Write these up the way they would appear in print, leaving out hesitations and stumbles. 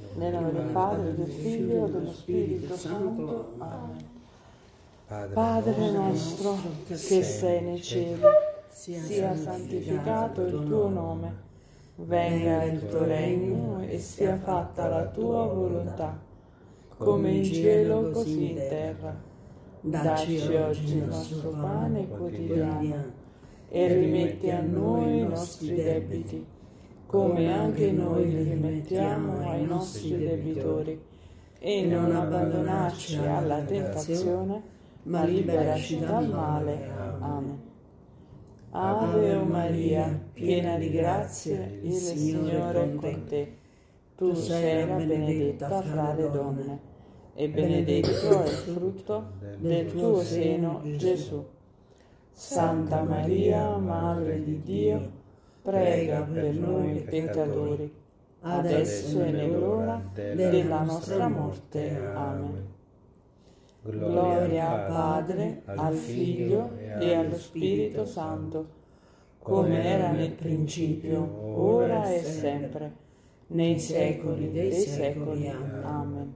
Nel nome del Padre, del Figlio e dello Spirito Santo. Amen. Padre nostro, che sei nei cieli, sia santificato il tuo nome. Venga il tuo regno e sia fatta la tua volontà, come in cielo così in terra. Dacci oggi il nostro pane quotidiano e rimetti a noi i nostri debiti, come anche noi li rimettiamo ai nostri debitori, e non abbandonarci alla tentazione, ma liberaci dal male. Amen. Ave o Maria, piena di grazia, il Signore è con te. Tu sei la benedetta fra le donne, e benedetto è il frutto del tuo seno, Gesù. Santa Maria, Madre di Dio, prega per noi peccatori, adesso e nell'ora della nostra morte. Amen. Gloria al Padre, al Figlio e allo Spirito Santo, come era nel principio, ora e sempre, nei secoli dei secoli. Amen.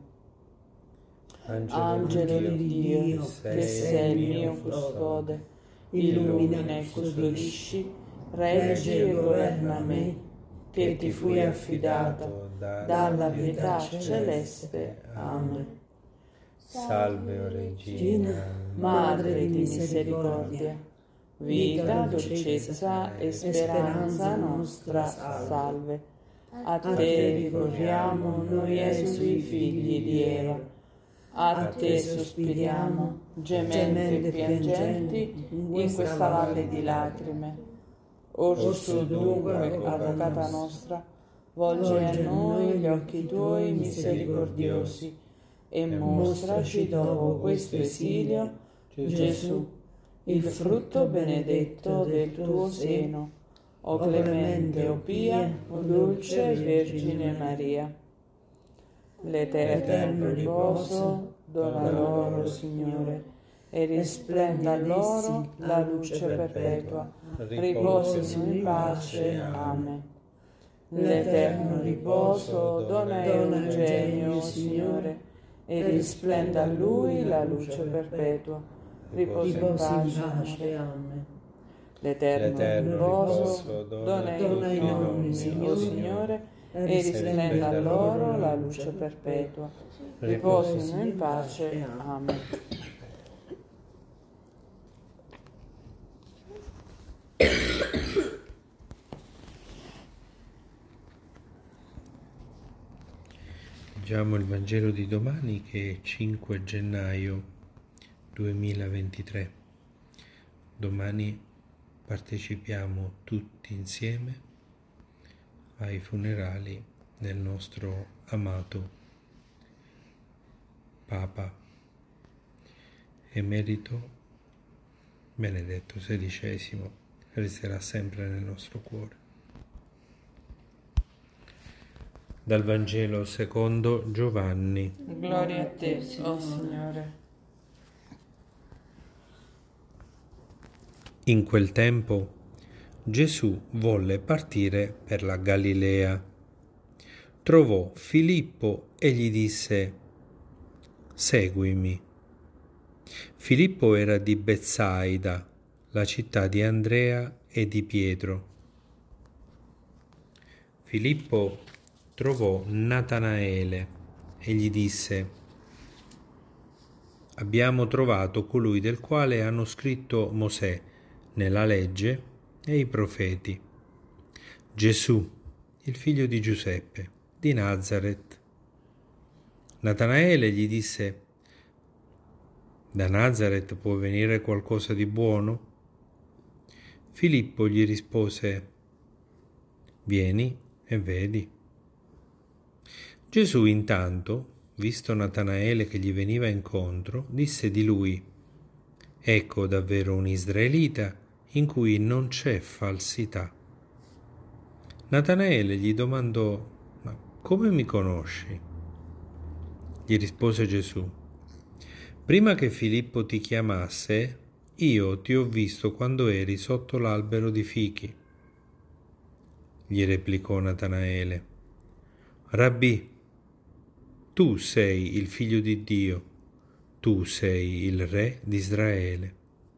Angelo di Dio, che sei il mio custode, illumina e custodisci, reggi e governa me, che ti fui affidato dalla pietà celeste. Amen. Salve, o Regina, Madre di misericordia, vita, dolcezza e speranza nostra, salve. A te ricorriamo noi esuli figli di Eva, a te sospiriamo, gementi e piangenti, in questa valle di lacrime. Orso dunque, avvocata nostra, volge a noi gli occhi tuoi misericordiosi, e mostraci dopo questo esilio, Gesù, il frutto benedetto del tuo seno, o clemente, o pia, o dolce Vergine Maria. L'eterno riposo dona loro, Signore, e risplenda loro la luce perpetua. Riposino in pace. Amen. L'eterno riposo dona Eugenio, Signore, e risplenda a lui la luce perpetua. Riposo in pace. Amen. L'eterno riposo dona ai nonni, Signore, e risplenda a loro la luce perpetua. Riposino in pace. Amen. Leggiamo il Vangelo di domani, che è 5 gennaio 2023. Domani partecipiamo tutti insieme ai funerali del nostro amato Papa Emerito Benedetto XVI. Resterà sempre nel nostro cuore. Dal Vangelo secondo Giovanni. Gloria a te, o Signore. In quel tempo Gesù volle partire per la Galilea. Trovò Filippo e gli disse: «Seguimi». Filippo era di Betsaida, la città di Andrea e di Pietro. Filippo trovò Natanaele e gli disse: «Abbiamo trovato colui del quale hanno scritto Mosè nella legge e i profeti, Gesù, il figlio di Giuseppe, di Nazaret». Natanaele gli disse: «Da Nazaret può venire qualcosa di buono?» Filippo gli rispose: «Vieni e vedi». Gesù intanto, visto Natanaele che gli veniva incontro, disse di lui: «Ecco davvero un israelita in cui non c'è falsità». Natanaele gli domandò: «Ma come mi conosci?» Gli rispose Gesù: «Prima che Filippo ti chiamasse, io ti ho visto quando eri sotto l'albero di fichi». Gli replicò Natanaele: «Rabbì, tu sei il Figlio di Dio, tu sei il Re di Israele.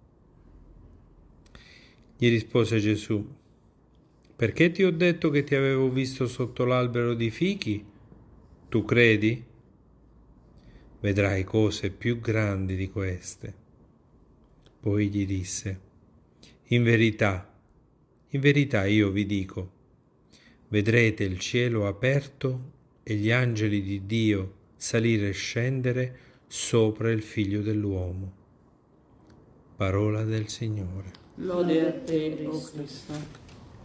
Gli rispose Gesù: perché ti ho detto che ti avevo visto sotto l'albero di fichi? Tu credi? Vedrai cose più grandi di queste. Poi gli disse: in verità io vi dico, vedrete il cielo aperto e gli angeli di Dio salire e scendere sopra il Figlio dell'uomo. Parola del Signore. Lode a te, o Cristo.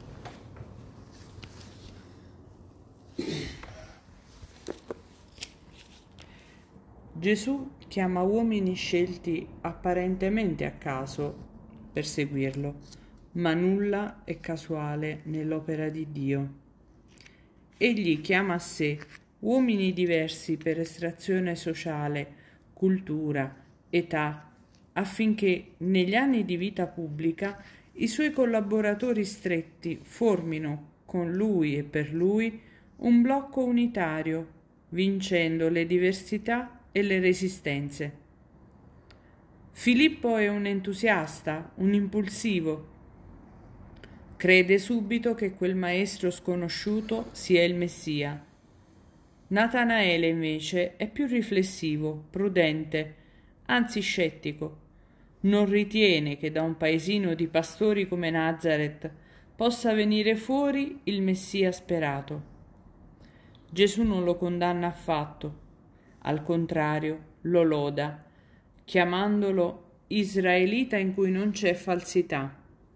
Gesù chiama uomini scelti apparentemente a caso per seguirlo, ma nulla è casuale nell'opera di Dio. Egli chiama a sé uomini diversi per estrazione sociale, cultura, età, affinché negli anni di vita pubblica i suoi collaboratori stretti formino con lui e per lui un blocco unitario, vincendo le diversità e le resistenze. Filippo è un entusiasta, un impulsivo. Crede subito che quel maestro sconosciuto sia il Messia. Natanaele invece è più riflessivo, prudente, anzi scettico. Non ritiene che da un paesino di pastori come Nazareth possa venire fuori il Messia sperato. Gesù non lo condanna affatto. Al contrario, lo loda, chiamandolo israelita in cui non c'è falsità.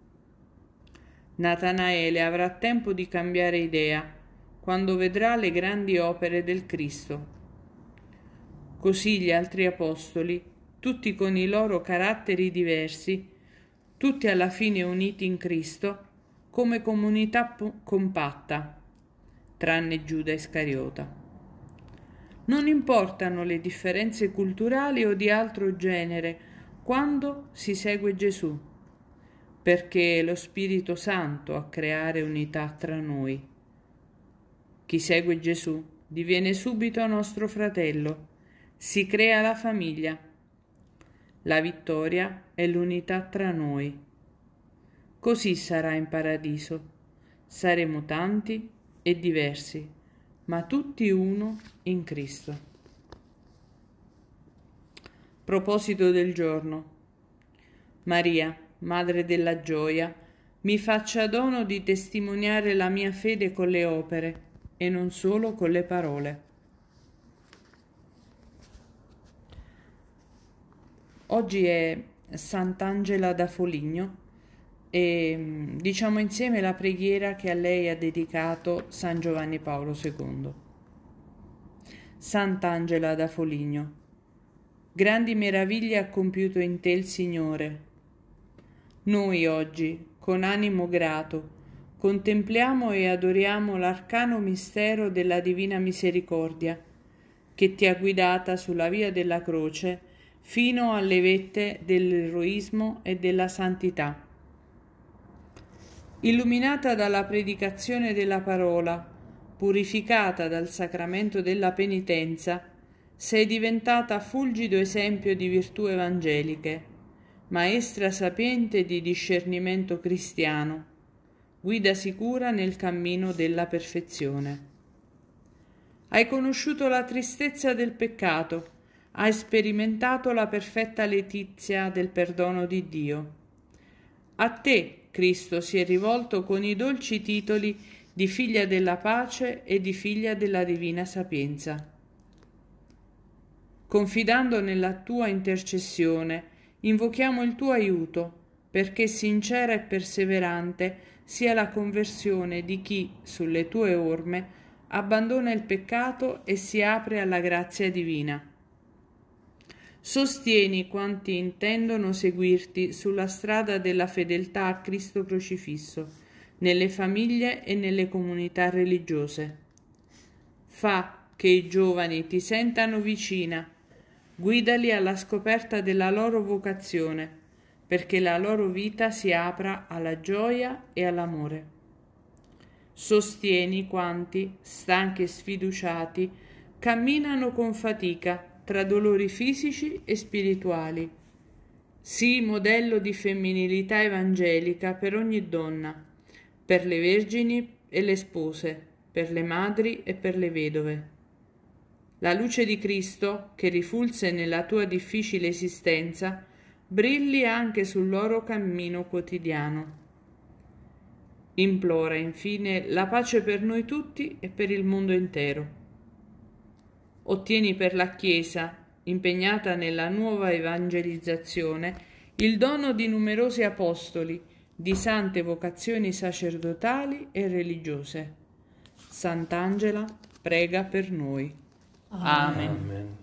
Natanaele avrà tempo di cambiare idea quando vedrà le grandi opere del Cristo. Così gli altri apostoli, tutti con i loro caratteri diversi, tutti alla fine uniti in Cristo, come comunità compatta, tranne Giuda Iscariota. Non importano le differenze culturali o di altro genere quando si segue Gesù, perché è lo Spirito Santo a creare unità tra noi. Chi segue Gesù diviene subito nostro fratello, si crea la famiglia. La vittoria è l'unità tra noi. Così sarà in paradiso. Saremo tanti e diversi, ma tutti uno in Cristo. Proposito del giorno. Maria, Madre della gioia, mi faccia dono di testimoniare la mia fede con le opere e non solo con le parole. Oggi è Sant'Angela da Foligno e diciamo insieme la preghiera che a lei ha dedicato San Giovanni Paolo II. Sant'Angela da Foligno, grandi meraviglie ha compiuto in te il Signore. Noi oggi, con animo grato, contempliamo e adoriamo l'arcano mistero della Divina Misericordia, che ti ha guidata sulla via della croce fino alle vette dell'eroismo e della santità. Illuminata dalla predicazione della parola, purificata dal sacramento della penitenza, sei diventata fulgido esempio di virtù evangeliche, maestra sapiente di discernimento cristiano, guida sicura nel cammino della perfezione. Hai conosciuto la tristezza del peccato, hai sperimentato la perfetta letizia del perdono di Dio. A te Cristo si è rivolto con i dolci titoli di figlia della pace e di figlia della divina sapienza. Confidando nella tua intercessione, invochiamo il tuo aiuto, perché sincera e perseverante sia la conversione di chi, sulle tue orme, abbandona il peccato e si apre alla grazia divina. Sostieni quanti intendono seguirti sulla strada della fedeltà a Cristo crocifisso, nelle famiglie e nelle comunità religiose. Fa che i giovani ti sentano vicina, guidali alla scoperta della loro vocazione, perché la loro vita si apra alla gioia e all'amore. Sostieni quanti, stanchi e sfiduciati, camminano con fatica tra dolori fisici e spirituali. Sii modello di femminilità evangelica per ogni donna, per le vergini e le spose, per le madri e per le vedove. La luce di Cristo, che rifulse nella tua difficile esistenza, brilli anche sul loro cammino quotidiano. Implora infine la pace per noi tutti e per il mondo intero. Ottieni per la Chiesa, impegnata nella nuova evangelizzazione, il dono di numerosi apostoli, di sante vocazioni sacerdotali e religiose. Sant'Angela prega per noi. Amen. Amen.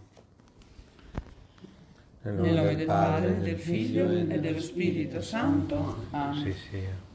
Nel nome del Padre, del Figlio e dello Spirito Santo. Amen. Sì, sia.